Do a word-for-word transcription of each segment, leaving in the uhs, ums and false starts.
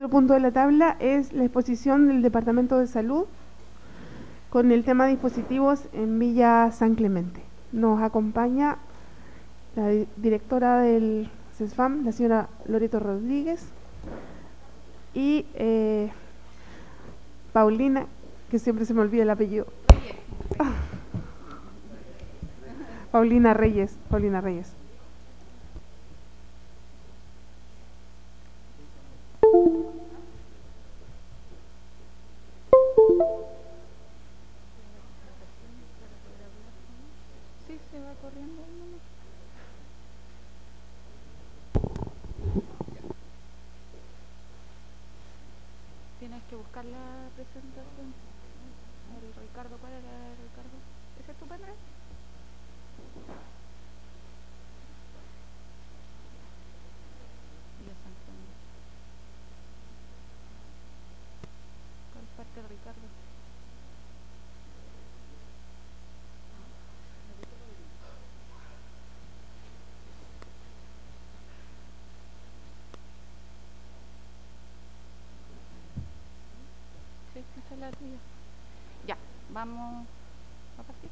Otro punto de la tabla es la exposición del Departamento de Salud con el tema dispositivos en Villa San Clemente. Nos acompaña la di- directora del CESFAM, la señora Loreto Rodríguez, y eh, Paulina, que siempre se me olvida el apellido. Ah, Paulina Reyes, Paulina Reyes. Sí, se va corriendo un momento. Tienes que buscar la presentación. El Ricardo, ¿cuál era el Ricardo? ¿Ese es tu pendrive? Y la San Juan. ¿Cuál parte el Ricardo? Sí, esa es la tuya. Ya, vamos a partir.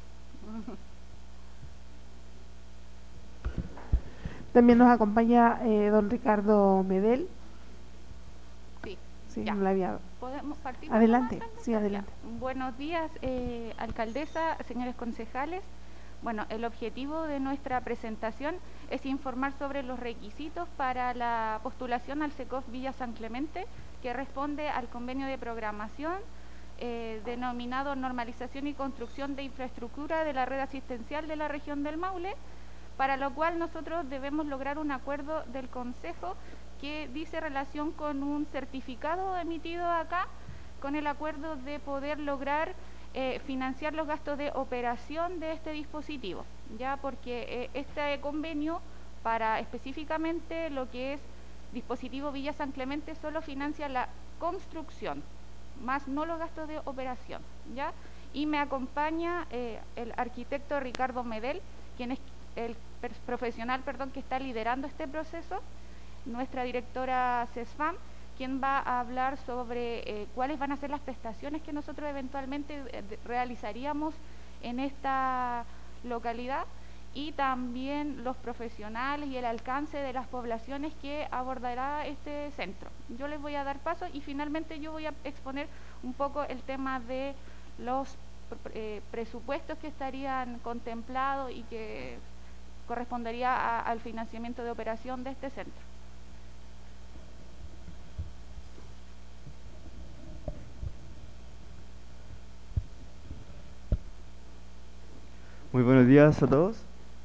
También nos acompaña eh, don Ricardo Medel. Sí, Sí, ya. no la había. ¿Podemos partir? Adelante, nomás, Aldo? sí, adelante. Ya. Buenos días, eh, alcaldesa, señores concejales. Bueno, el objetivo de nuestra presentación es informar sobre los requisitos para la postulación al SECOF Villa San Clemente, que responde al convenio de programación eh, denominado Normalización y Construcción de Infraestructura de la Red Asistencial de la Región del Maule, para lo cual nosotros debemos lograr un acuerdo del Consejo que dice relación con un certificado emitido acá, con el acuerdo de poder lograr eh, financiar los gastos de operación de este dispositivo, ya porque eh, este convenio para específicamente lo que es dispositivo Villa San Clemente solo financia la construcción, más no los gastos de operación, ya. Y me acompaña eh, el arquitecto Ricardo Medel, quien es el profesional, perdón, que está liderando este proceso, nuestra directora CESFAM, quien va a hablar sobre eh, cuáles van a ser las prestaciones que nosotros eventualmente eh, realizaríamos en esta localidad, y también los profesionales y el alcance de las poblaciones que abordará este centro. Yo les voy a dar paso y finalmente yo voy a exponer un poco el tema de los eh, presupuestos que estarían contemplados y que correspondería a, al financiamiento de operación de este centro. Muy buenos días a todos.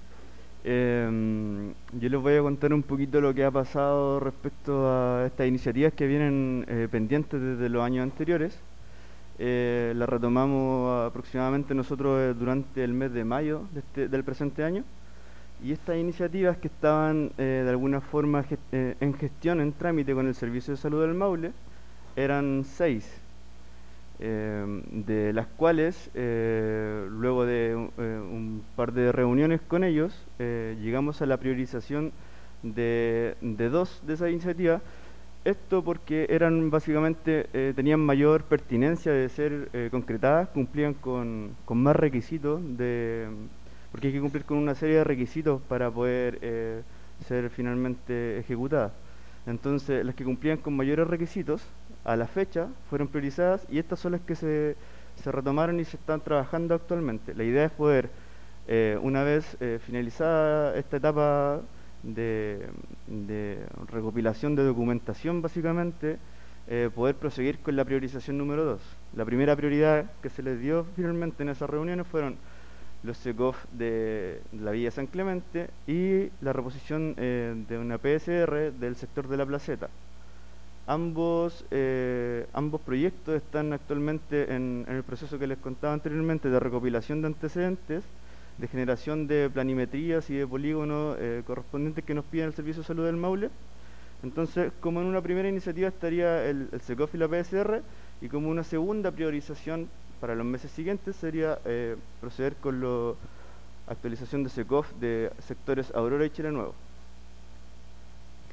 Eh, yo les voy a contar un poquito lo que ha pasado respecto a estas iniciativas que vienen eh, pendientes desde los años anteriores. Eh, las retomamos aproximadamente nosotros eh, durante el mes de mayo de este- del presente año. Y estas iniciativas que estaban eh, de alguna forma gest- eh, en gestión, en trámite con el Servicio de Salud del Maule, eran seis, eh, de las cuales, eh, luego de un, eh, un par de reuniones con ellos, eh, llegamos a la priorización de, de dos de esas iniciativas. Esto porque eran básicamente, eh, tenían mayor pertinencia de ser eh, concretadas, cumplían con, con más requisitos, de, porque hay que cumplir con una serie de requisitos para poder eh, ser finalmente ejecutadas. Entonces, las que cumplían con mayores requisitos, a la fecha, fueron priorizadas, y estas son las que se, se retomaron y se están trabajando actualmente. La idea es poder, eh, una vez eh, finalizada esta etapa de, de recopilación de documentación, básicamente, eh, poder proseguir con la priorización número dos. La primera prioridad que se les dio finalmente en esas reuniones fueron los SECOF de la Villa San Clemente y la reposición eh, de una P S R del sector de la Placeta. Ambos, eh, ambos proyectos están actualmente en, en el proceso que les contaba anteriormente de recopilación de antecedentes, de generación de planimetrías y de polígonos eh, correspondientes que nos piden el Servicio de Salud del Maule. Entonces, como en una primera iniciativa estaría el, el SECOF y la P S R, y como una segunda priorización para los meses siguientes sería eh, proceder con la actualización de SECOF de sectores Aurora y Chile Nuevo.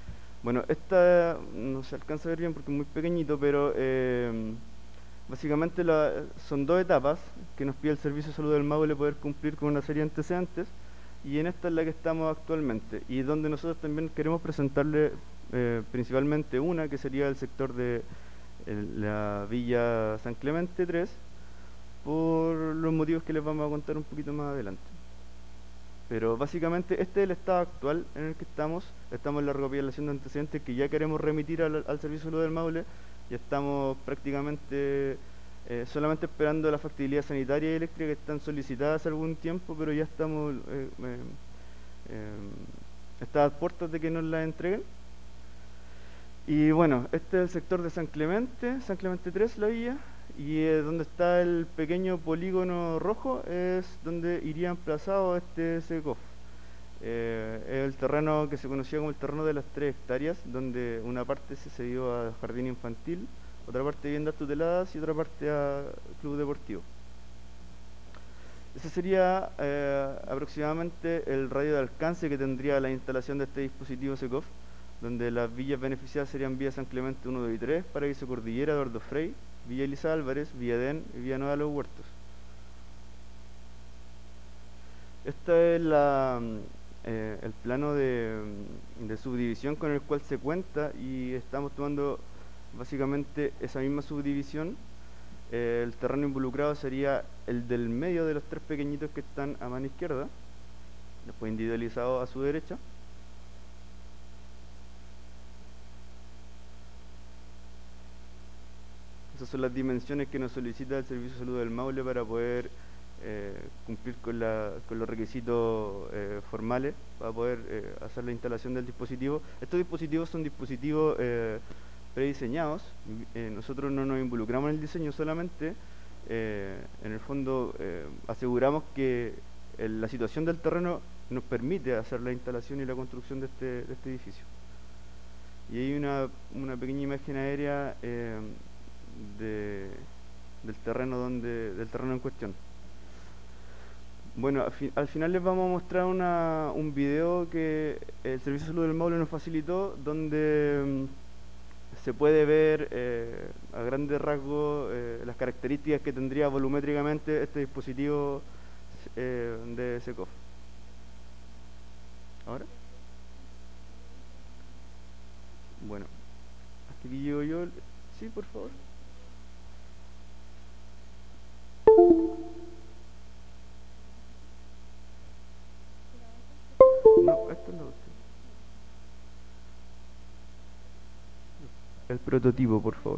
Bueno, esta no se alcanza a ver bien porque es muy pequeñito, pero eh, básicamente la, son dos etapas que nos pide el Servicio de Salud del Maule poder cumplir con una serie de antecedentes, y en esta es la que estamos actualmente, y donde nosotros también queremos presentarle eh, principalmente una, que sería el sector de el, la Villa San Clemente tres, por los motivos que les vamos a contar un poquito más adelante. Pero básicamente este es el estado actual en el que estamos. Estamos en la recopilación de antecedentes que ya queremos remitir al, al Servicio de Salud del Maule, y estamos prácticamente eh, solamente esperando la factibilidad sanitaria y eléctrica, que están solicitadas hace algún tiempo, pero ya estamos eh, eh, eh, está a puertas de que nos la entreguen. Y bueno, este es el sector de San Clemente, San Clemente tres, la villa, y eh, donde está el pequeño polígono rojo es donde iría emplazado este S E C O F. Eh, es el terreno que se conocía como el terreno de las tres hectáreas, donde una parte se cedió a jardín infantil, otra parte a viviendas tuteladas y otra parte a club deportivo. Ese sería eh, aproximadamente el radio de alcance que tendría la instalación de este dispositivo S E C O F, donde las villas beneficiadas serían Villa San Clemente uno, dos y tres, Paraíso Cordillera, Eduardo Frei, Villa Elisa Álvarez, Villa Edén y Villa Nueva Los Huertos. Este es la, eh, el plano de, de subdivisión con el cual se cuenta, y estamos tomando básicamente esa misma subdivisión. Eh, el terreno involucrado sería el del medio de los tres pequeñitos que están a mano izquierda, después individualizado a su derecha. Esas son las dimensiones que nos solicita el Servicio de Salud del Maule para poder eh, cumplir con, la, con los requisitos eh, formales para poder eh, hacer la instalación del dispositivo. Estos dispositivos son dispositivos eh, prediseñados. Eh, nosotros no nos involucramos en el diseño, solamente eh, en el fondo eh, aseguramos que el, la situación del terreno nos permite hacer la instalación y la construcción de este, de este edificio. Y hay una, una pequeña imagen aérea eh, De, del terreno donde del terreno en cuestión. Bueno, al, fi, al final les vamos a mostrar una, un video que el Servicio de Salud del Maule nos facilitó, donde um, se puede ver eh, a grandes rasgos eh, las características que tendría volumétricamente este dispositivo eh, de S E C O F. ¿Ahora? Bueno, hasta aquí llego yo. Sí, por favor. No, esto no. El prototipo, por favor.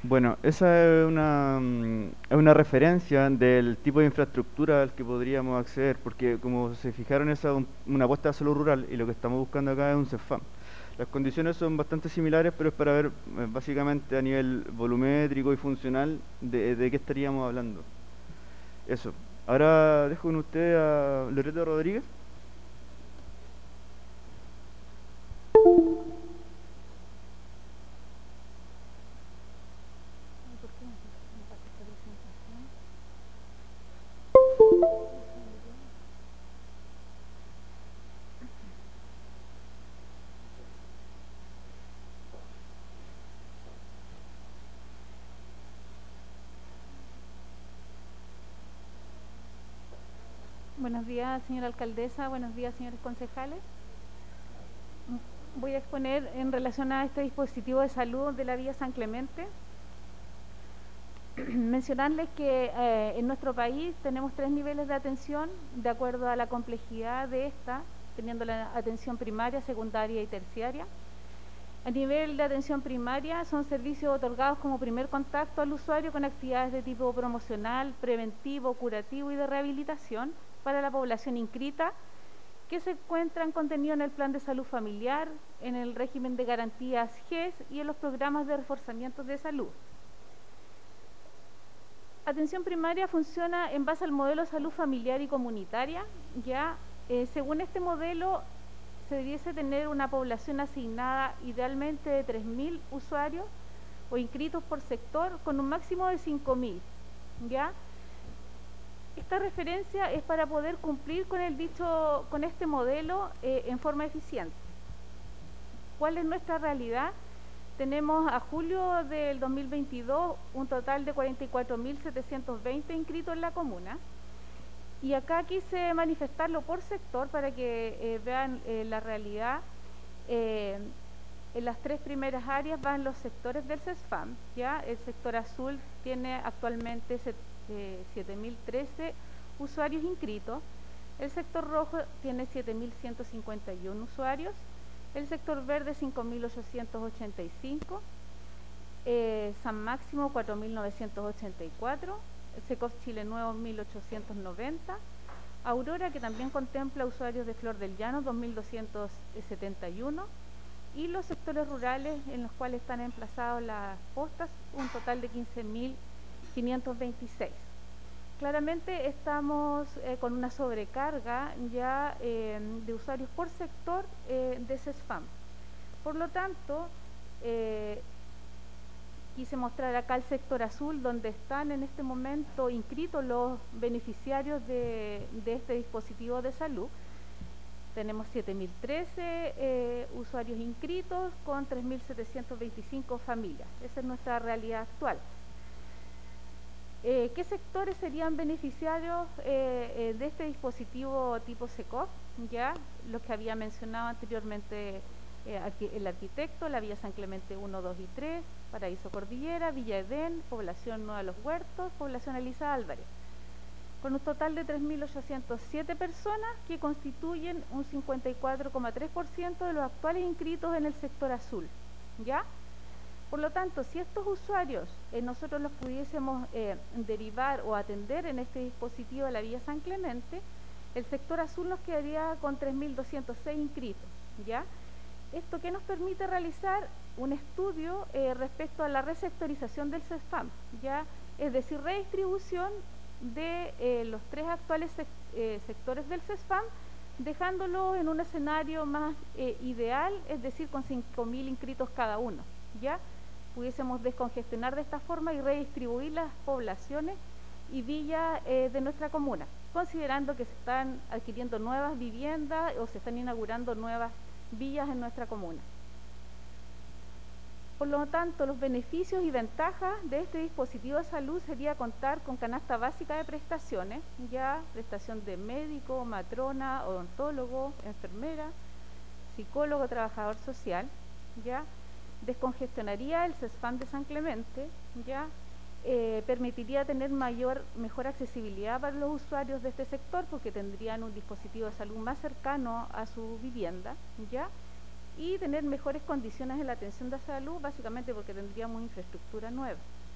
Bueno, esa es una, mm, es una referencia del tipo de infraestructura al que podríamos acceder, porque como se fijaron, esa es un- una apuesta a salud rural y lo que estamos buscando acá es un CEFAM. Las condiciones son bastante similares, pero es para ver eh, básicamente a nivel volumétrico y funcional de, de qué estaríamos hablando. Eso. Ahora dejo con usted a Loreto Rodríguez. Buenos días, señora alcaldesa. Buenos días, señores concejales. Voy a exponer en relación a este dispositivo de salud de la Villa San Clemente. Mencionarles que eh, en nuestro país tenemos tres niveles de atención de acuerdo a la complejidad de esta, teniendo la atención primaria, secundaria y terciaria. A nivel de atención primaria son servicios otorgados como primer contacto al usuario con actividades de tipo promocional, preventivo, curativo y de rehabilitación para la población inscrita que se encuentran contenidos en el Plan de Salud Familiar, en el régimen de garantías G E S y en los programas de reforzamiento de salud. Atención primaria funciona en base al modelo de salud familiar y comunitaria. Ya, eh, según este modelo, se debiese tener una población asignada idealmente de tres mil usuarios o inscritos por sector con un máximo de cinco mil. ¿Ya? Esta referencia es para poder cumplir con el dicho, con este modelo eh, en forma eficiente. ¿Cuál es nuestra realidad? Tenemos a julio del dos mil veintidós un total de cuarenta y cuatro mil setecientos veinte inscritos en la comuna. Y acá quise manifestarlo por sector para que eh, vean eh, la realidad. Eh, en las tres primeras áreas van los sectores del CESFAM. ¿Ya? El sector azul tiene actualmente siete mil trece usuarios inscritos. El sector rojo tiene siete mil ciento cincuenta y uno usuarios. El sector verde cinco mil ochocientos ochenta y cinco. Eh, San Máximo cuatro mil novecientos ochenta y cuatro. SECOF Chile Nuevo mil ochocientos noventa, Aurora, que también contempla usuarios de Flor del Llano, dos mil doscientos setenta y uno, y los sectores rurales en los cuales están emplazados las postas, un total de quince mil quinientos veintiséis. Claramente estamos eh, con una sobrecarga ya eh, de usuarios por sector eh, de CESFAM. Por lo tanto, eh, quise mostrar acá el sector azul, donde están en este momento inscritos los beneficiarios de, de este dispositivo de salud. Tenemos siete mil trece eh, usuarios inscritos con tres mil setecientos veinticinco familias. Esa es nuestra realidad actual. Eh, ¿Qué sectores serían beneficiarios eh, eh, de este dispositivo tipo SECOF? Ya, los que había mencionado anteriormente. Eh, el arquitecto, la Villa San Clemente uno, dos y tres, Paraíso Cordillera, Villa Edén, Población Nueva Los Huertos, Población Elisa Álvarez, con un total de tres mil ochocientos siete personas que constituyen un cincuenta y cuatro coma tres por ciento de los actuales inscritos en el sector azul. ¿Ya? Por lo tanto, si estos usuarios eh, nosotros los pudiésemos eh, derivar o atender en este dispositivo de la Villa San Clemente, el sector azul nos quedaría con tres mil doscientos seis inscritos. ¿Ya? Esto que nos permite realizar un estudio eh, respecto a la resectorización del CESFAM, ¿ya? Es decir, redistribución de eh, los tres actuales sec eh, sectores del CESFAM, dejándolo en un escenario más eh, ideal, es decir, con cinco mil inscritos cada uno. ¿Ya? Pudiésemos descongestionar de esta forma y redistribuir las poblaciones y villas eh, de nuestra comuna, considerando que se están adquiriendo nuevas viviendas o se están inaugurando nuevas villas en nuestra comuna. Por lo tanto, los beneficios y ventajas de este dispositivo de salud sería contar con canasta básica de prestaciones, ya prestación de médico, matrona, odontólogo, enfermera, psicólogo, trabajador social, ya descongestionaría el CESFAM de San Clemente, ya eh, permitiría tener mayor, mejor accesibilidad para los usuarios de este sector porque tendrían un dispositivo de salud más cercano a su vivienda, ya, y tener mejores condiciones en la atención de salud, básicamente porque tendríamos infraestructura nueva.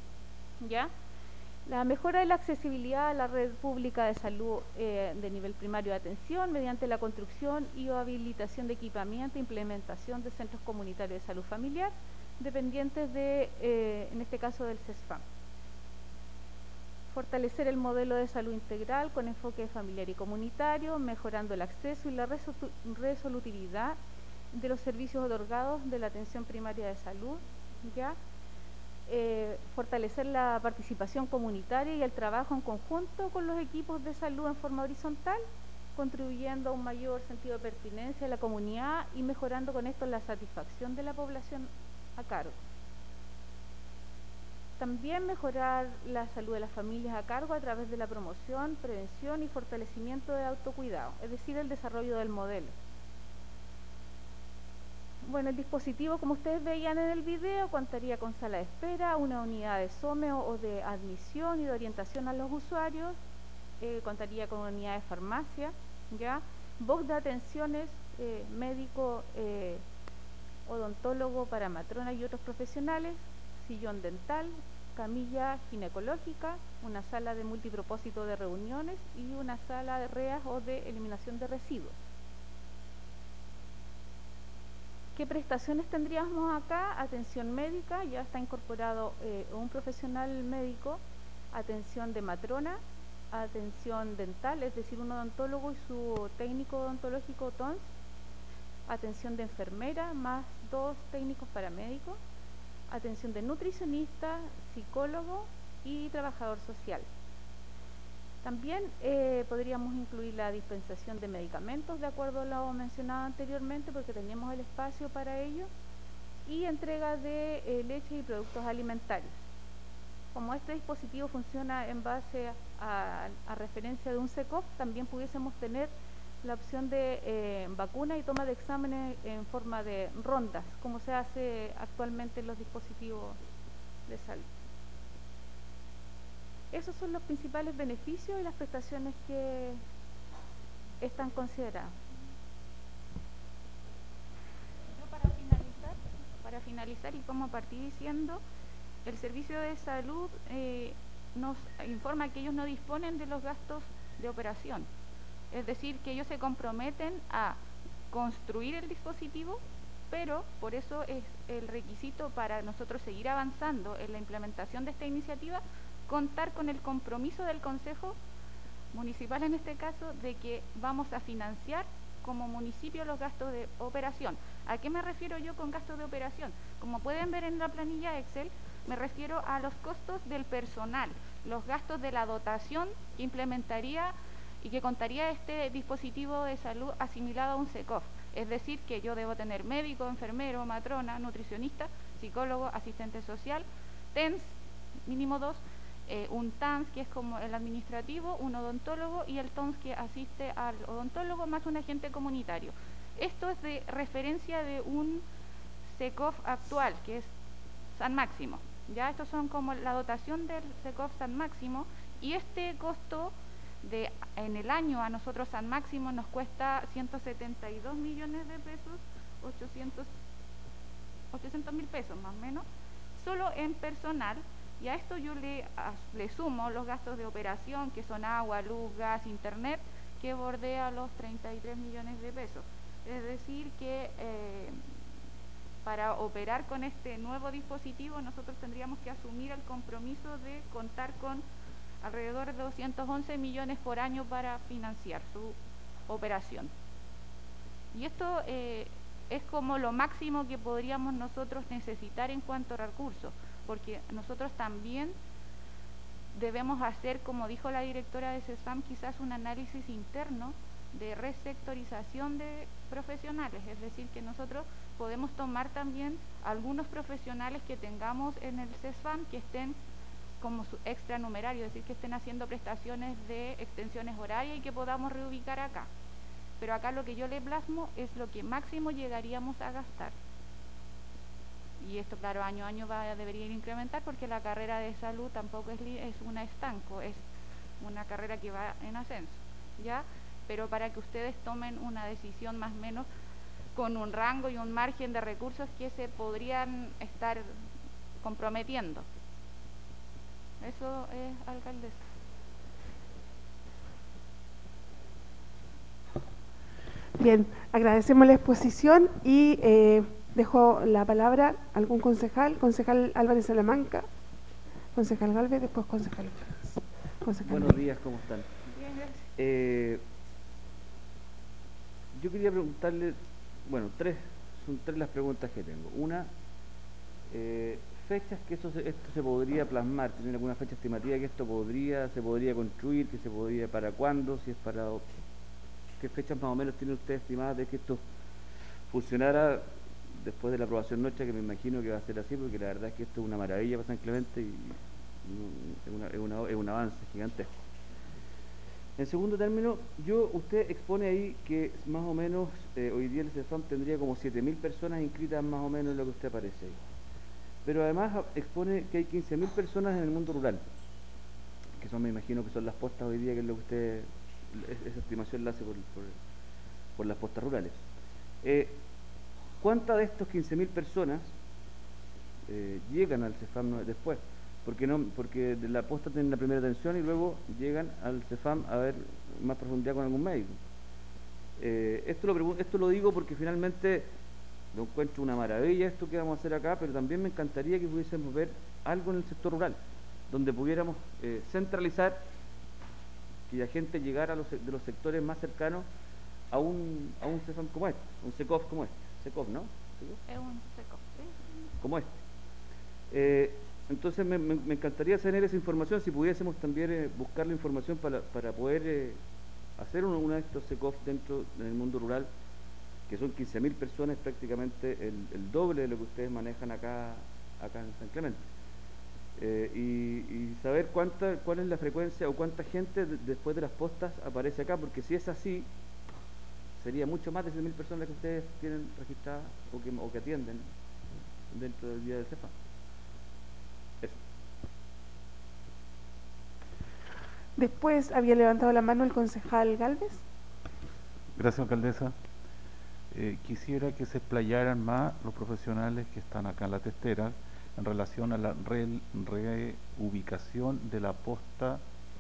¿ya? La mejora de la accesibilidad a la red pública de salud eh, de nivel primario de atención mediante la construcción y o habilitación de equipamiento e implementación de centros comunitarios de salud familiar dependientes de, eh, en este caso, del CESFAM. Fortalecer el modelo de salud integral con enfoque familiar y comunitario, mejorando el acceso y la resolutividad de los servicios otorgados de la atención primaria de salud, ¿ya? Eh, fortalecer la participación comunitaria y el trabajo en conjunto con los equipos de salud en forma horizontal, contribuyendo a un mayor sentido de pertinencia de la comunidad y mejorando con esto la satisfacción de la población a cargo. También mejorar la salud de las familias a cargo a través de la promoción, prevención y fortalecimiento de autocuidado, es decir, el desarrollo del modelo. Bueno, el dispositivo, como ustedes veían en el video, contaría con sala de espera, una unidad de SOME o de admisión y de orientación a los usuarios, eh, contaría con una unidad de farmacia, ¿ya? Box de atenciones, eh, médico, eh, odontólogo para matrona y otros profesionales, sillón dental, camilla ginecológica, una sala de multipropósito de reuniones y una sala de R E A S o de eliminación de residuos. ¿Qué prestaciones tendríamos acá? Atención médica, ya está incorporado eh, un profesional médico, atención de matrona, atención dental, es decir, un odontólogo y su técnico odontológico T O N S, atención de enfermera, más dos técnicos paramédicos, atención de nutricionista, psicólogo y trabajador social. También eh, podríamos incluir la dispensación de medicamentos, de acuerdo a lo mencionado anteriormente, porque tenemos el espacio para ello, y entrega de eh, leche y productos alimentarios. Como este dispositivo funciona en base a, a, a referencia de un C E C O F, también pudiésemos tener la opción de eh, vacuna y toma de exámenes en forma de rondas, como se hace actualmente en los dispositivos de salud. Esos son los principales beneficios y las prestaciones que están consideradas. Yo para finalizar, para finalizar y como partí diciendo, el Servicio de Salud eh, nos informa que ellos no disponen de los gastos de operación. Es decir, que ellos se comprometen a construir el dispositivo, pero por eso es el requisito para nosotros seguir avanzando en la implementación de esta iniciativa, contar con el compromiso del Consejo Municipal, en este caso, de que vamos a financiar como municipio los gastos de operación. ¿A qué me refiero yo con gastos de operación? Como pueden ver en la planilla Excel, me refiero a los costos del personal, los gastos de la dotación que implementaría y que contaría este dispositivo de salud asimilado a un C E C O F. Es decir, que yo debo tener médico, enfermero, matrona, nutricionista, psicólogo, asistente social, T E N S, mínimo dos, eh, un T A N S que es como el administrativo, un odontólogo y el T O N S que asiste al odontólogo más un agente comunitario. Esto es de referencia de un C E C O F actual, que es San Máximo. Ya estos son como la dotación del C E C O F San Máximo, y este costo de en el año a nosotros San Máximo nos cuesta ciento setenta y dos millones de pesos, ochocientos mil pesos más o menos, solo en personal, y a esto yo le, a, le sumo los gastos de operación, que son agua, luz, gas, internet, que bordea los treinta y tres millones de pesos. Es decir que eh, para operar con este nuevo dispositivo nosotros tendríamos que asumir el compromiso de contar con alrededor de doscientos once millones por año para financiar su operación. Y esto eh, es como lo máximo que podríamos nosotros necesitar en cuanto a recursos, porque nosotros también debemos hacer, como dijo la directora de CESFAM, quizás un análisis interno de resectorización de profesionales, es decir, que nosotros podemos tomar también algunos profesionales que tengamos en el CESFAM que estén como su extranumerario, es decir, que estén haciendo prestaciones de extensiones horarias y que podamos reubicar acá. Pero acá lo que yo le plasmo es lo que máximo llegaríamos a gastar. Y esto, claro, año a año va a debería incrementar, porque la carrera de salud tampoco es, es una estanco, es una carrera que va en ascenso, ¿ya? Pero para que ustedes tomen una decisión más o menos con un rango y un margen de recursos que se podrían estar comprometiendo. Eso es, alcaldesa. Bien, agradecemos la exposición y eh, dejo la palabra a algún concejal, concejal Álvarez Salamanca, concejal Galvez, después concejal Franz. Concejal Buenos Galvez. días, ¿cómo están? Bien, gracias. Eh, yo quería preguntarle, bueno, tres, son tres las preguntas que tengo. Una, eh, fechas que eso se, esto se podría plasmar, ¿tienen alguna fecha estimativa que esto podría, se podría construir, que se podría, para cuándo, si es para, qué fechas más o menos tienen ustedes estimadas de que esto funcionara después de la aprobación nuestra, que me imagino que va a ser así, porque la verdad es que esto es una maravilla para San Clemente y, y es, una, es, una, es un avance gigantesco. En segundo término, yo usted expone ahí que más o menos eh, hoy día el CEFAM tendría como siete mil personas inscritas más o menos en lo que usted aparece ahí. Pero además expone que hay quince mil personas en el mundo rural, que son, me imagino que son las postas hoy día, que es lo que usted, esa estimación la hace por, por, por las postas rurales. Eh, ¿Cuántas de estos quince mil personas eh, llegan al CEFAM después? Porque no, porque de la posta tienen la primera atención y luego llegan al CEFAM a ver más profundidad con algún médico. Eh, esto, lo, esto lo digo porque finalmente lo encuentro una maravilla esto que vamos a hacer acá, pero también me encantaría que pudiésemos ver algo en el sector rural, donde pudiéramos eh, centralizar, que la gente llegara a los, de los sectores más cercanos a un, a un CEFAM como este, un SECOF como este, SECOF, ¿no? ¿SECOF? Es un seco, ¿sí? Como este. Eh, Entonces me, me, me encantaría tener esa información, si pudiésemos también eh, buscar la información para, para poder eh, hacer uno, uno de estos SECOF dentro del mundo rural, que son quince mil personas, prácticamente el, el doble de lo que ustedes manejan acá, acá en San Clemente. Eh, y, y saber cuánta, cuál es la frecuencia o cuánta gente de, después de las postas aparece acá, porque si es así, sería mucho más de seis mil personas que ustedes tienen registradas o que, o que atienden dentro del día del CEFAM. Eso. Después había levantado la mano el concejal Galvez. Gracias, alcaldesa. Eh, quisiera que se explayaran más los profesionales que están acá en la testera en relación a la re, reubicación de la posta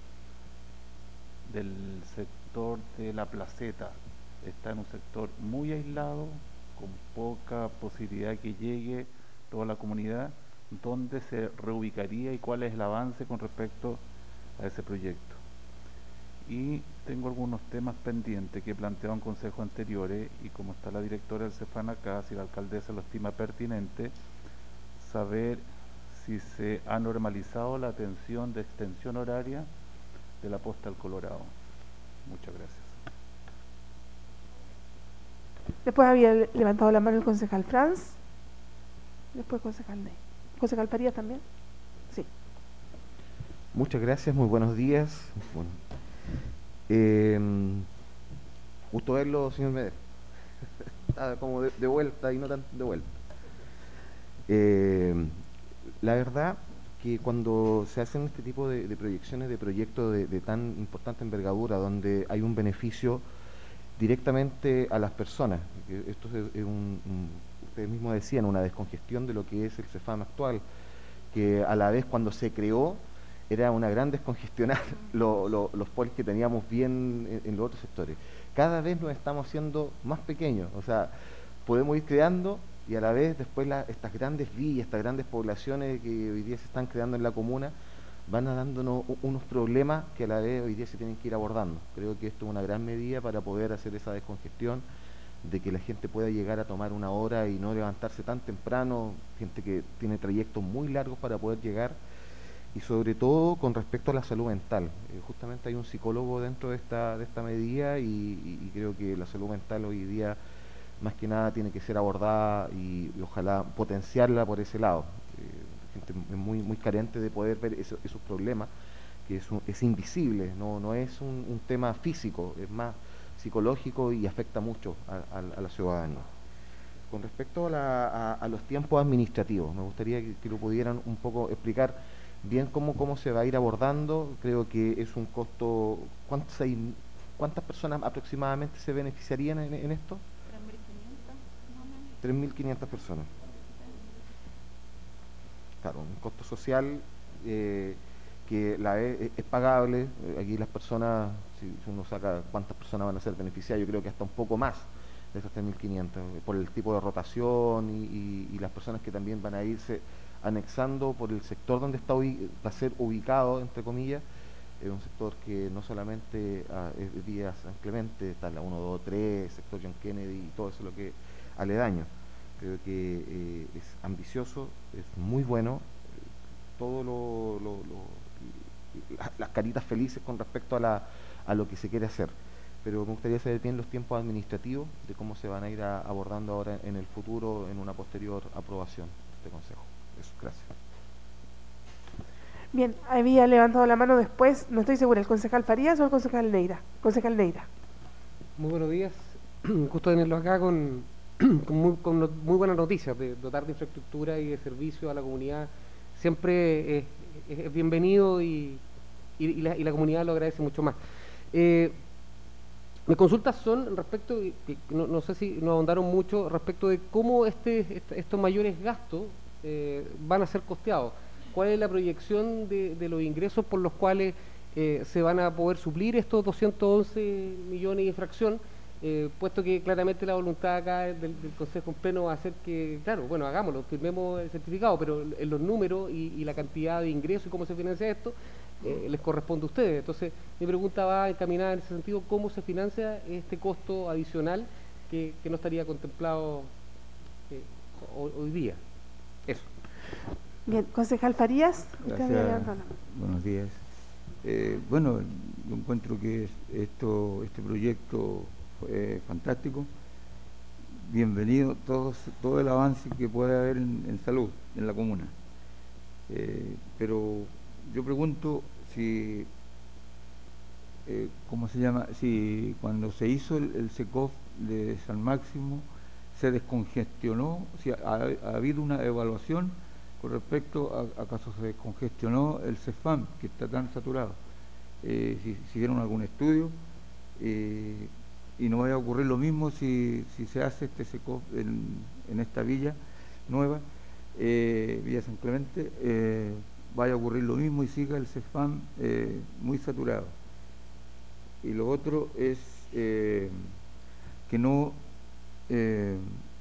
del sector de La Placeta. Está en un sector muy aislado, con poca posibilidad de que llegue toda la comunidad. ¿Dónde se reubicaría y cuál es el avance con respecto a ese proyecto? Y tengo algunos temas pendientes que he planteado en consejos anteriores, y como está la directora del CEFAM acá, si la alcaldesa lo estima pertinente, saber si se ha normalizado la atención de extensión horaria de la posta al Colorado. Muchas gracias. Después había levantado la mano el concejal Franz. Después concejal Ney. ¿Concejal Parías también? Sí. Muchas gracias, muy buenos días. Bueno, eh, gusto verlo, señor Medel. Estaba como de, de vuelta y no tan de vuelta. Eh, la verdad que cuando se hacen este tipo de, de proyecciones de proyectos de, de tan importante envergadura, donde hay un beneficio directamente a las personas, que esto es, es un, un, ustedes mismos decían, una descongestión de lo que es el CEFAM actual, que a la vez cuando se creó era una gran descongestionar lo, lo, los polis que teníamos bien en, en los otros sectores. Cada vez nos estamos haciendo más pequeños, o sea, podemos ir creando y a la vez después la, estas grandes villas, estas grandes poblaciones que hoy día se están creando en la comuna, van a dándonos unos problemas que a la vez hoy día se tienen que ir abordando. Creo que esto es una gran medida para poder hacer esa descongestión, de que la gente pueda llegar a tomar una hora y no levantarse tan temprano, gente que tiene trayectos muy largos para poder llegar, y sobre todo con respecto a la salud mental. Eh, justamente hay un psicólogo dentro de esta, de esta medida y, y, y creo que la salud mental hoy día más que nada tiene que ser abordada y, y ojalá potenciarla por ese lado. Eh, gente muy, muy carente de poder ver eso, esos problemas, que es, un, es invisible, no, no es un, un tema físico, es más psicológico y afecta mucho a, a, a la ciudadanía. Con respecto a, la, a, a los tiempos administrativos, me gustaría que, que lo pudieran un poco explicar bien cómo, cómo se va a ir abordando. Creo que es un costo, ¿cuántas, hay, cuántas personas aproximadamente se beneficiarían en, en esto? tres mil quinientas, más o menos. tres mil quinientas personas. Claro, un costo social eh, que la E es pagable. Aquí las personas, si uno saca cuántas personas van a ser beneficiarias, yo creo que hasta un poco más de esos tres mil quinientos, por el tipo de rotación y, y, y las personas que también van a irse anexando por el sector donde está va a ser ubicado, entre comillas. Es un sector que no solamente ah, es vía San Clemente, está la uno, dos, tres, sector John Kennedy y todo eso lo que aledaño. Creo que eh, es ambicioso, es muy bueno, todo lo, lo, lo las, las caritas felices con respecto a, la, a lo que se quiere hacer. Pero me gustaría saber bien los tiempos administrativos de cómo se van a ir a, abordando ahora en el futuro en una posterior aprobación de este consejo. Eso, gracias. Bien, había levantado la mano después, no estoy segura, ¿el concejal Farías o el concejal Neira? Concejal Neira. Muy buenos días, gusto tenerlo acá con, con, muy, con no, muy buenas noticias de dotar de infraestructura y de servicio a la comunidad. Siempre es, es bienvenido y, y, y, la, y la comunidad lo agradece mucho más. Eh, mis consultas son respecto, no, no sé si nos ahondaron mucho, respecto de cómo este, este, estos mayores gastos eh, van a ser costeados. ¿Cuál es la proyección de, de los ingresos por los cuales eh, se van a poder suplir estos doscientos once millones de fracción? Eh, puesto que claramente la voluntad acá del, del Consejo en Pleno va a hacer que, claro, bueno, hagámoslo, firmemos el certificado, pero en los números y, y la cantidad de ingresos y cómo se financia esto, eh, les corresponde a ustedes. Entonces, mi pregunta va encaminada en ese sentido, ¿cómo se financia este costo adicional que, que no estaría contemplado eh, hoy, hoy día? Eso. Bien, concejal Farías. Gracias. Buenos días. Eh, bueno, yo encuentro que esto, este proyecto fue fantástico. Bienvenido todos, todo el avance que puede haber en, en salud en la comuna. Eh, pero yo pregunto si, eh, ¿cómo se llama? Si cuando se hizo el, el SECOF de San Máximo se descongestionó, si ha, ha habido una evaluación con respecto a acaso se descongestionó el CEFAM, que está tan saturado. Eh, si, si hicieron algún estudio, eh, y no vaya a ocurrir lo mismo si, si se hace este SECOF en, en esta villa nueva, eh, Villa San Clemente, eh, vaya a ocurrir lo mismo y siga el CEFAM eh, muy saturado. Y lo otro es eh, que no... Eh,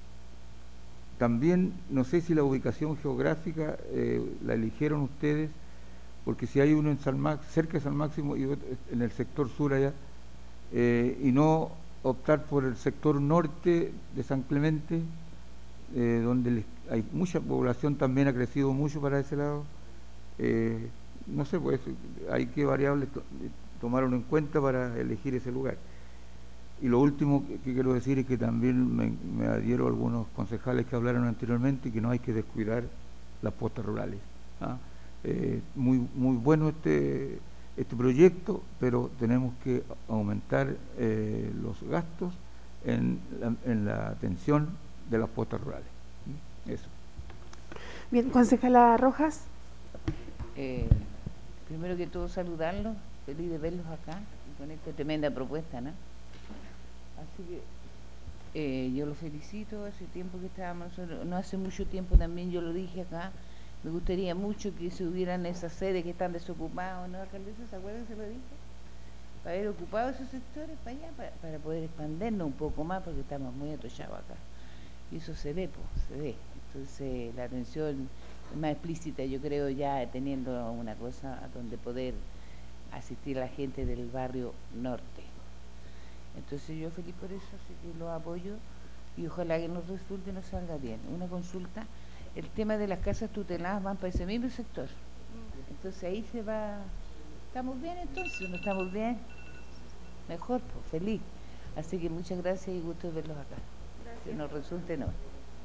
También, no sé si la ubicación geográfica eh, la eligieron ustedes, porque si hay uno en San Max, cerca de San Máximo y otro en el sector sur allá, eh, y no optar por el sector norte de San Clemente, eh, donde les, hay mucha población, también ha crecido mucho para ese lado. Eh, no sé, pues hay qué variables to tomaron en cuenta para elegir ese lugar. Y lo último que, que quiero decir es que también me, me adhiero a algunos concejales que hablaron anteriormente que no hay que descuidar las postas rurales. ¿ah? Eh, muy, muy bueno este, este proyecto, pero tenemos que aumentar eh, los gastos en la, en la atención de las postas rurales. ¿sí? Eso. Bien, concejala Rojas. Eh, primero que todo saludarlos, feliz de verlos acá con esta tremenda propuesta, ¿no? Así que eh, yo lo felicito. Hace tiempo que estábamos, no hace mucho tiempo también yo lo dije acá, me gustaría mucho que se hubieran esas sedes que están desocupadas, ¿no, alcaldesa? ¿Se acuerdan? Se lo dije, para haber ocupado esos sectores para allá, para, para poder expandernos un poco más, porque estamos muy atochados acá. Y eso se ve, pues, se ve. Entonces la atención más explícita, yo creo, ya teniendo una cosa a donde poder asistir a la gente del barrio norte. Entonces yo feliz por eso, así que lo apoyo y ojalá que nos resulte y nos salga bien. Una consulta, el tema de las casas tuteladas van para ese mismo sector. Entonces ahí se va, ¿estamos bien entonces? ¿No estamos bien? Mejor, pues, feliz. Así que muchas gracias y gusto de verlos acá. Gracias. Que nos resulte no.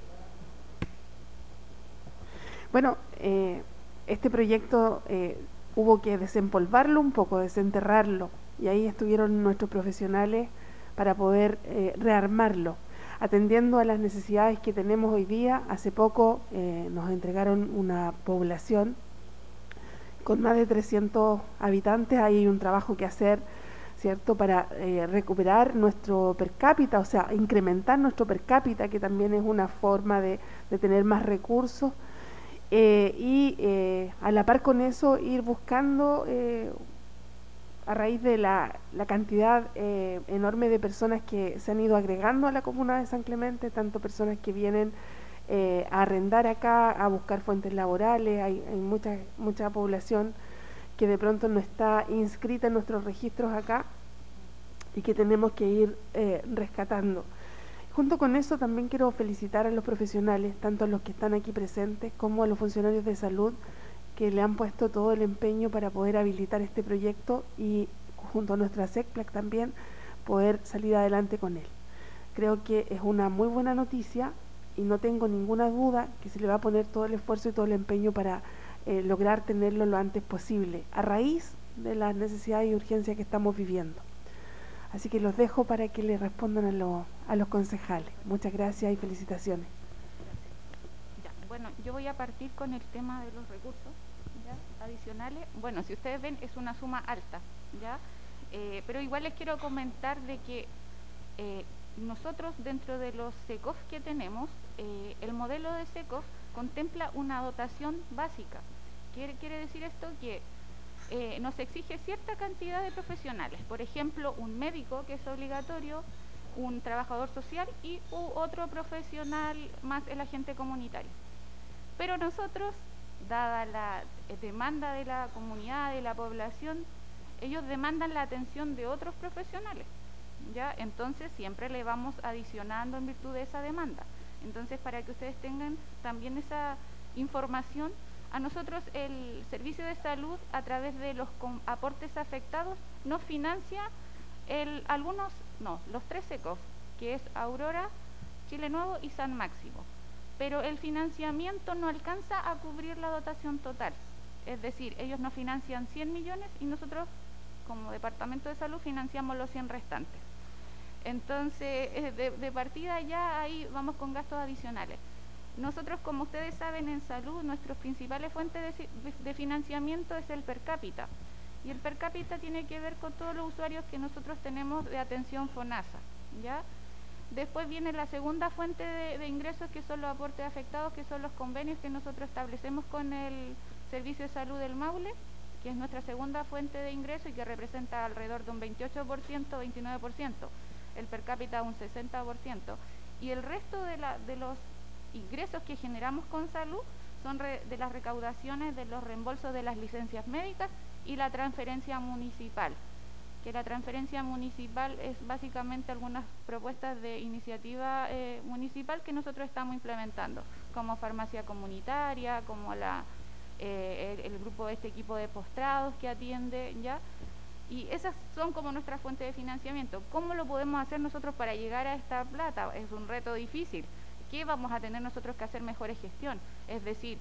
Bueno, eh, este proyecto eh, hubo que desempolvarlo un poco, desenterrarlo. Y ahí estuvieron nuestros profesionales para poder eh, rearmarlo, atendiendo a las necesidades que tenemos hoy día. Hace poco eh, nos entregaron una población con más de trescientos habitantes. Hay un trabajo que hacer, ¿cierto?, para eh, recuperar nuestro per cápita, o sea, incrementar nuestro per cápita, que también es una forma de, de tener más recursos. eh, y eh, a la par con eso ir buscando, eh, a raíz de la, la cantidad eh, enorme de personas que se han ido agregando a la comuna de San Clemente, tanto personas que vienen eh, a arrendar acá, a buscar fuentes laborales, hay, hay mucha, mucha población que de pronto no está inscrita en nuestros registros acá y que tenemos que ir eh, rescatando. Junto con eso también quiero felicitar a los profesionales, tanto a los que están aquí presentes como a los funcionarios de salud, que le han puesto todo el empeño para poder habilitar este proyecto y junto a nuestra SECPLAC también poder salir adelante con él. Creo que es una muy buena noticia y no tengo ninguna duda que se le va a poner todo el esfuerzo y todo el empeño para eh, lograr tenerlo lo antes posible, a raíz de las necesidades y urgencias que estamos viviendo. Así que los dejo para que le respondan a, lo, a los concejales. Muchas gracias y felicitaciones. Ya, bueno, yo voy a partir con el tema de los recursos ¿ya? adicionales. Bueno, si ustedes ven, es una suma alta, ¿ya? Eh, pero igual les quiero comentar de que eh, nosotros dentro de los SECOF que tenemos, eh, el modelo de SECOF contempla una dotación básica. ¿Quiere, quiere decir esto? Que Eh, nos exige cierta cantidad de profesionales, por ejemplo, un médico que es obligatorio, un trabajador social y u otro profesional más el agente comunitario. Pero nosotros, dada la eh, demanda de la comunidad, de la población, ellos demandan la atención de otros profesionales, ¿ya? Entonces siempre le vamos adicionando en virtud de esa demanda. Entonces, para que ustedes tengan también esa información, a nosotros el Servicio de Salud, a través de los aportes afectados, nos financia el, algunos, no, los tres SECOF, que es Aurora, Chile Nuevo y San Máximo. Pero el financiamiento no alcanza a cubrir la dotación total. Es decir, ellos nos financian cien millones y nosotros, como Departamento de Salud, financiamos los cien restantes. Entonces, de, de partida ya ahí vamos con gastos adicionales. Nosotros, como ustedes saben, en salud, nuestras principales fuentes de, de, de financiamiento es el per cápita. Y el per cápita tiene que ver con todos los usuarios que nosotros tenemos de atención FONASA, ¿ya? Después viene la segunda fuente de, de ingresos, que son los aportes afectados, que son los convenios que nosotros establecemos con el Servicio de Salud del Maule, que es nuestra segunda fuente de ingreso y que representa alrededor de un veintiocho por ciento, veintinueve por ciento. El per cápita un sesenta por ciento. Y el resto de, la, de los ingresos que generamos con salud son re, de las recaudaciones de los reembolsos de las licencias médicas y la transferencia municipal, que la transferencia municipal es básicamente algunas propuestas de iniciativa eh, municipal que nosotros estamos implementando, como farmacia comunitaria, como la eh, el, el grupo de este equipo de postrados que atiende, ¿ya? Y esas son como nuestra fuente de financiamiento. ¿Cómo lo podemos hacer nosotros para llegar a esta plata? Es un reto difícil. ¿Qué vamos a tener nosotros que hacer mejores gestión? Es decir,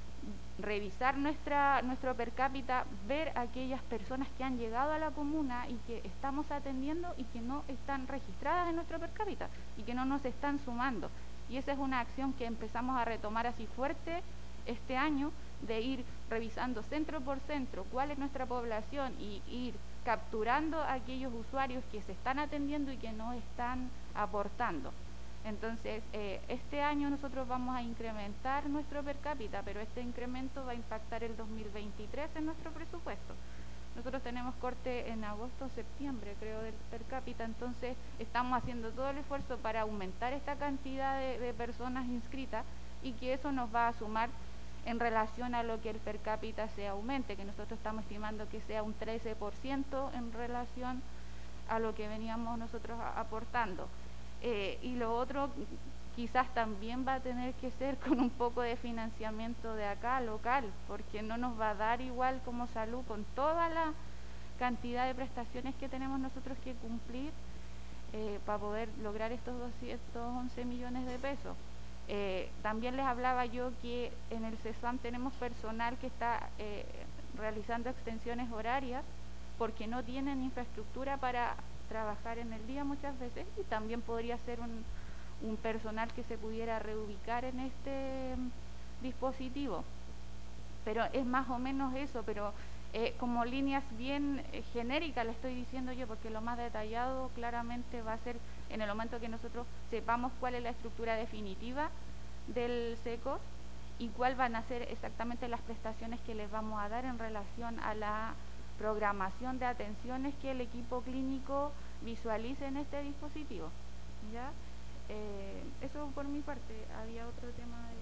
revisar nuestra nuestro per cápita, ver a aquellas personas que han llegado a la comuna y que estamos atendiendo y que no están registradas en nuestro per cápita y que no nos están sumando. Y esa es una acción que empezamos a retomar así fuerte este año, de ir revisando centro por centro cuál es nuestra población y ir capturando a aquellos usuarios que se están atendiendo y que no están aportando. Entonces, eh, este año nosotros vamos a incrementar nuestro per cápita, pero este incremento va a impactar el dos mil veintitrés en nuestro presupuesto. Nosotros tenemos corte en agosto, septiembre, creo, del per cápita, entonces estamos haciendo todo el esfuerzo para aumentar esta cantidad de, de personas inscritas y que eso nos va a sumar en relación a lo que el per cápita se aumente, que nosotros estamos estimando que sea un trece por ciento en relación a lo que veníamos nosotros a, aportando. Eh, y lo otro quizás también va a tener que ser con un poco de financiamiento de acá, local, porque no nos va a dar igual como salud con toda la cantidad de prestaciones que tenemos nosotros que cumplir eh, para poder lograr estos doscientos once millones de pesos. Eh, también les hablaba yo que en el CESAM tenemos personal que está eh, realizando extensiones horarias porque no tienen infraestructura para trabajar en el día muchas veces, y también podría ser un, un personal que se pudiera reubicar en este um, dispositivo. Pero es más o menos eso, pero eh, como líneas bien eh, genéricas le estoy diciendo yo, porque lo más detallado claramente va a ser en el momento que nosotros sepamos cuál es la estructura definitiva del SECO y cuál van a ser exactamente las prestaciones que les vamos a dar en relación a la programación de atenciones que el equipo clínico visualice en este dispositivo. ¿Ya? Eh, eso por mi parte. Había otro tema de...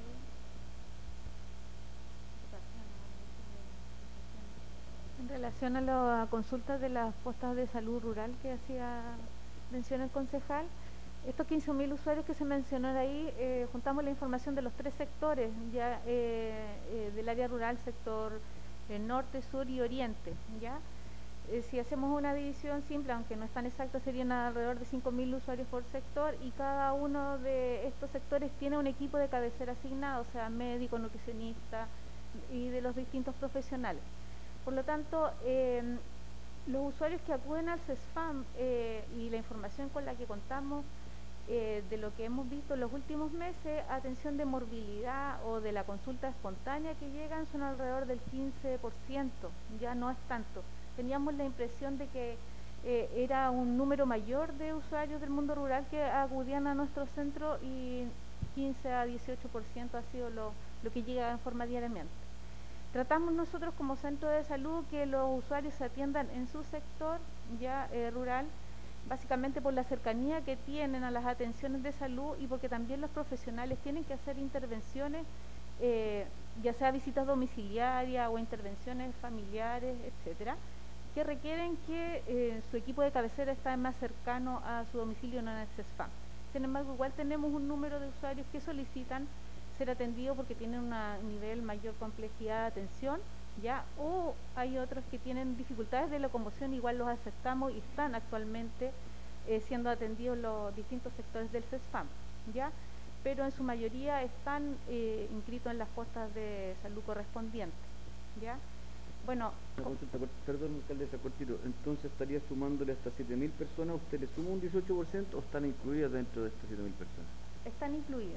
En relación a las consultas de las postas de salud rural que hacía mención el concejal, estos quince mil usuarios que se mencionaron ahí, eh, juntamos la información de los tres sectores ya eh, eh, del área rural, sector eh, norte, sur y oriente. ¿Ya? Eh, si hacemos una división simple, aunque no es tan exacta, serían alrededor de cinco mil usuarios por sector, y cada uno de estos sectores tiene un equipo de cabecera asignado, o sea, médico, nutricionista y de los distintos profesionales. Por lo tanto, eh, los usuarios que acuden al CESFAM eh, y la información con la que contamos eh, de lo que hemos visto en los últimos meses, atención de morbilidad o de la consulta espontánea que llegan son alrededor del quince por ciento, ya no es tanto. Teníamos la impresión de que eh, era un número mayor de usuarios del mundo rural que acudían a nuestro centro, y quince a dieciocho por ciento ha sido lo, lo que llega en forma diariamente. Tratamos nosotros como centro de salud que los usuarios se atiendan en su sector ya eh, rural, básicamente por la cercanía que tienen a las atenciones de salud y porque también los profesionales tienen que hacer intervenciones, eh, ya sea visitas domiciliarias o intervenciones familiares, etcétera, que requieren que eh, su equipo de cabecera esté más cercano a su domicilio, no en el CESFAM. Sin embargo, igual tenemos un número de usuarios que solicitan ser atendidos porque tienen un nivel mayor complejidad de atención, ya, o hay otros que tienen dificultades de locomoción, igual los aceptamos y están actualmente eh, siendo atendidos los distintos sectores del CESFAM, ya, pero en su mayoría están eh, inscritos en las postas de salud correspondientes, ya. Bueno, perdón, alcaldesa, cortito, entonces estaría sumándole hasta siete mil personas, ¿usted le suma un dieciocho por ciento o están incluidas dentro de estas siete mil personas? Están incluidas.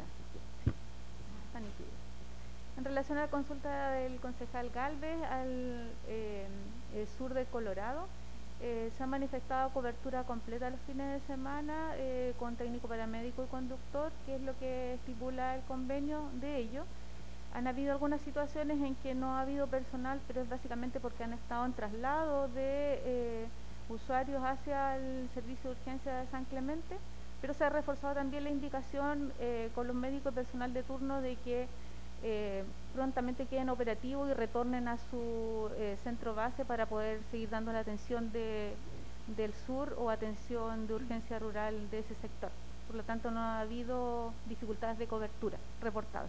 Están incluidas. En relación a la consulta del concejal Galvez al eh, el sur de Colorado, eh, se ha manifestado cobertura completa los fines de semana eh, con técnico paramédico y conductor, que es lo que estipula el convenio de ello. Han habido algunas situaciones en que no ha habido personal, pero es básicamente porque han estado en traslado de eh, usuarios hacia el servicio de urgencia de San Clemente, pero se ha reforzado también la indicación eh, con los médicos y personal de turno de que eh, prontamente queden operativos y retornen a su eh, centro base para poder seguir dando la atención de, del sur o atención de urgencia rural de ese sector. Por lo tanto, no ha habido dificultades de cobertura reportadas.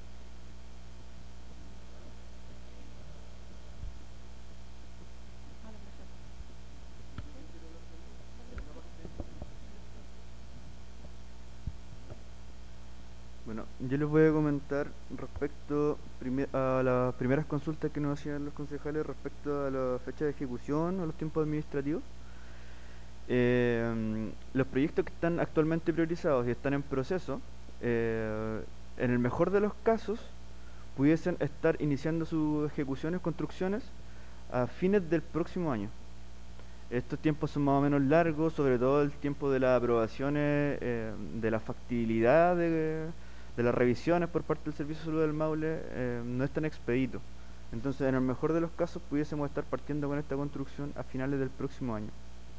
Bueno, yo les voy a comentar respecto a las primeras consultas que nos hacían los concejales respecto a la fecha de ejecución o los tiempos administrativos. Eh, los proyectos que están actualmente priorizados y están en proceso, eh, en el mejor de los casos, pudiesen estar iniciando sus ejecuciones, construcciones, a fines del próximo año. Estos tiempos son más o menos largos, sobre todo el tiempo de las aprobaciones, eh, de la factibilidad de... de las revisiones por parte del Servicio de Salud del Maule eh, no es tan expedito. Entonces, en el mejor de los casos, pudiésemos estar partiendo con esta construcción a finales del próximo año.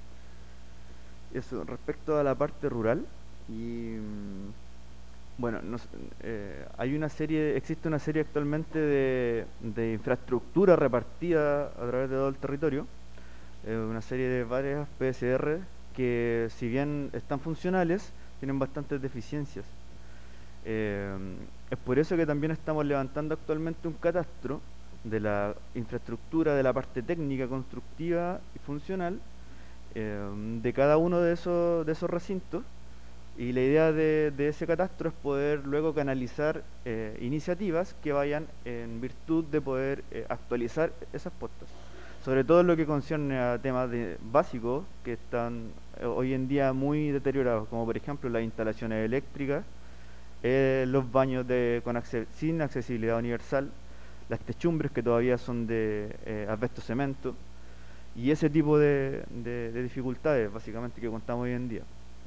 Eso, respecto a la parte rural, y bueno, nos, eh, hay una serie, existe una serie actualmente de, de infraestructura repartida a través de todo el territorio, eh, una serie de varias P S R que, si bien están funcionales, tienen bastantes deficiencias. Eh, es por eso que también estamos levantando actualmente un catastro de la infraestructura, de la parte técnica, constructiva y funcional eh, de cada uno de esos, de esos recintos, y la idea de, de ese catastro es poder luego canalizar eh, iniciativas que vayan en virtud de poder eh, actualizar esas postas, sobre todo en lo que concierne a temas de, básicos que están eh, hoy en día muy deteriorados, como por ejemplo las instalaciones eléctricas, Eh, los baños de, con acce sin accesibilidad universal, las techumbres que todavía son de eh, asbesto cemento, y ese tipo de, de, de dificultades básicamente que contamos hoy en día.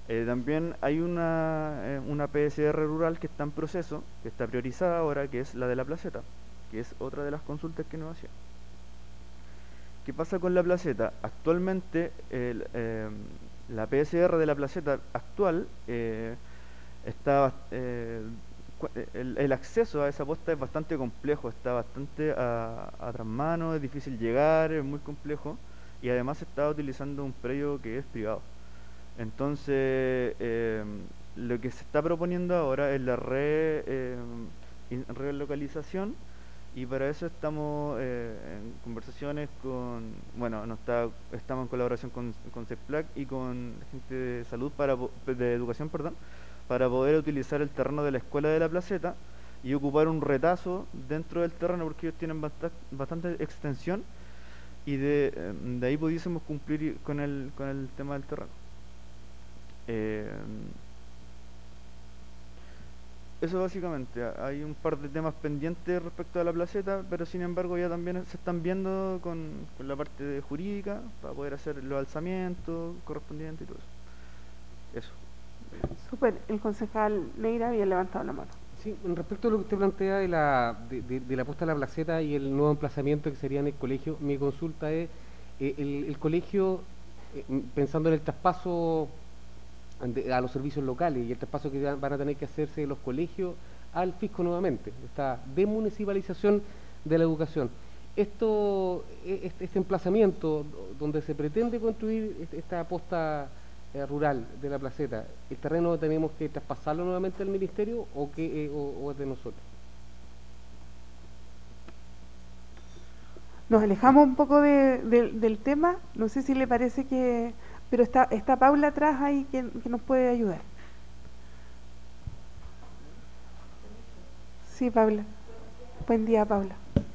Eh, también hay una, eh, una P S R rural que está en proceso, que está priorizada ahora, que es la de la placeta, que es otra de las consultas que nos hacían. ¿Qué pasa con la placeta? Actualmente el, eh, la P S R de la placeta actual eh, está eh, el, el acceso a esa posta es bastante complejo, está bastante a, a trasmano, es difícil llegar, es muy complejo, y además se está utilizando un predio que es privado. Entonces eh, lo que se está proponiendo ahora es la re, eh, relocalización, y para eso estamos eh, en conversaciones con, bueno, no está, estamos en colaboración con, con CEPLAC y con gente de salud, para de educación, perdón, para poder utilizar el terreno de la escuela de la placeta y ocupar un retazo dentro del terreno, porque ellos tienen bastante, bastante extensión, y de, de ahí pudiésemos cumplir con el, con el tema del terreno. Eh, Eso básicamente, hay un par de temas pendientes respecto a la placeta, pero sin embargo ya también se están viendo con, con la parte de jurídica para poder hacer los alzamientos correspondientes y todo eso. Eso. Súper, el concejal Neira había levantado la mano. Sí, respecto a lo que usted plantea de la, de, de, de la puesta de la placeta y el nuevo emplazamiento que sería en el colegio, mi consulta es, eh, el, el colegio, eh, pensando en el traspaso a los servicios locales y el traspaso que van a tener que hacerse de los colegios al fisco nuevamente, esta demunicipalización de la educación. Esto, este, este emplazamiento donde se pretende construir esta posta eh, rural de la placeta, ¿el terreno tenemos que traspasarlo nuevamente al ministerio o, que, eh, o, o es de nosotros? Nos alejamos un poco de, de, del tema, no sé si le parece que... Pero está, está Paula atrás ahí que, que nos puede ayudar. Sí, Paula. Buen día, Paula.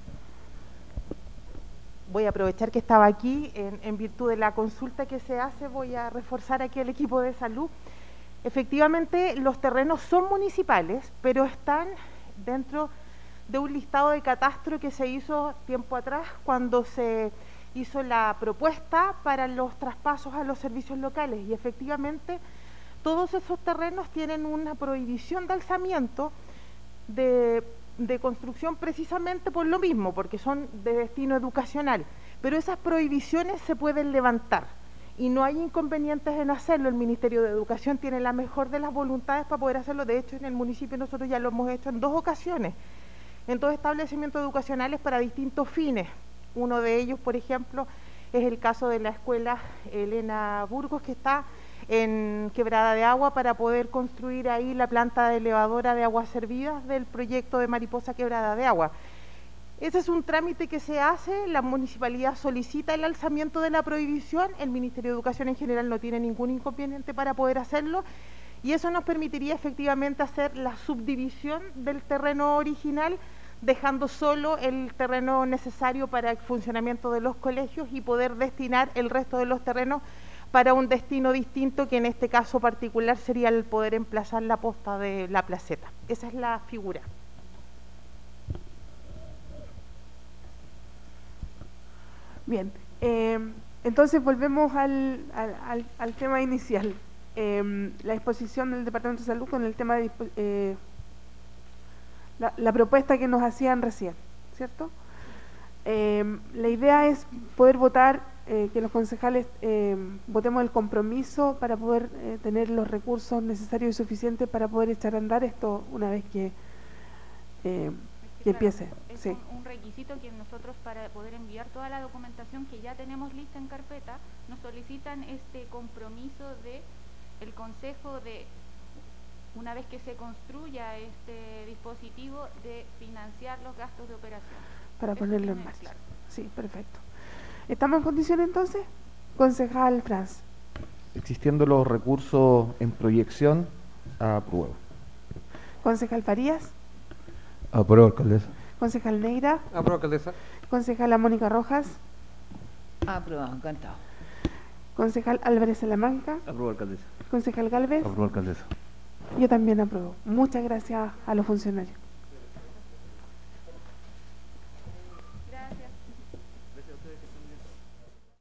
Voy a aprovechar que estaba aquí en, en virtud de la consulta que se hace, voy a reforzar aquí al equipo de salud. Efectivamente, los terrenos son municipales, pero están dentro de un listado de catastro que se hizo tiempo atrás cuando se hizo la propuesta para los traspasos a los servicios locales, y efectivamente todos esos terrenos tienen una prohibición de alzamiento de, de construcción precisamente por lo mismo, porque son de destino educacional, pero esas prohibiciones se pueden levantar y no hay inconvenientes en hacerlo. El Ministerio de Educación tiene la mejor de las voluntades para poder hacerlo. De hecho, en el municipio nosotros ya lo hemos hecho en dos ocasiones, en dos establecimientos educacionales para distintos fines. Uno de ellos, por ejemplo, es el caso de la escuela Elena Burgos, que está en Quebrada de Agua, para poder construir ahí la planta de elevadora de aguas servidas del proyecto de Mariposa Quebrada de Agua. Ese es un trámite que se hace, la municipalidad solicita el alzamiento de la prohibición, el Ministerio de Educación en general no tiene ningún inconveniente para poder hacerlo, y eso nos permitiría efectivamente hacer la subdivisión del terreno original, dejando solo el terreno necesario para el funcionamiento de los colegios y poder destinar el resto de los terrenos para un destino distinto, que en este caso particular sería el poder emplazar la posta de la placeta. Esa es la figura. Bien, eh, entonces volvemos al, al, al, al tema inicial, eh, la exposición del Departamento de Salud con el tema de... Eh, La, la propuesta que nos hacían recién, ¿cierto? Eh, la idea es poder votar, eh, que los concejales eh, votemos el compromiso para poder eh, tener los recursos necesarios y suficientes para poder echar a andar esto una vez que, eh, que claro, empiece. Es Sí. un, un requisito que nosotros, para poder enviar toda la documentación que ya tenemos lista en carpeta, nos solicitan este compromiso de el Consejo de, una vez que se construya este dispositivo, de financiar los gastos de operación. Para Eso ponerlo en tiene marcha. claro. Sí, perfecto. ¿Estamos en condiciones entonces? Concejal Franz. Existiendo los recursos en proyección, apruebo. Concejal Farías. Apruebo, alcaldesa. Concejal Neira. Apruebo, alcaldesa. Concejala Mónica Rojas. Aprobado, encantado. Concejal Álvarez Salamanca. Apruebo, alcaldesa. Concejal Galvez. Apruebo, alcaldesa. Yo también apruebo. Muchas gracias a los funcionarios.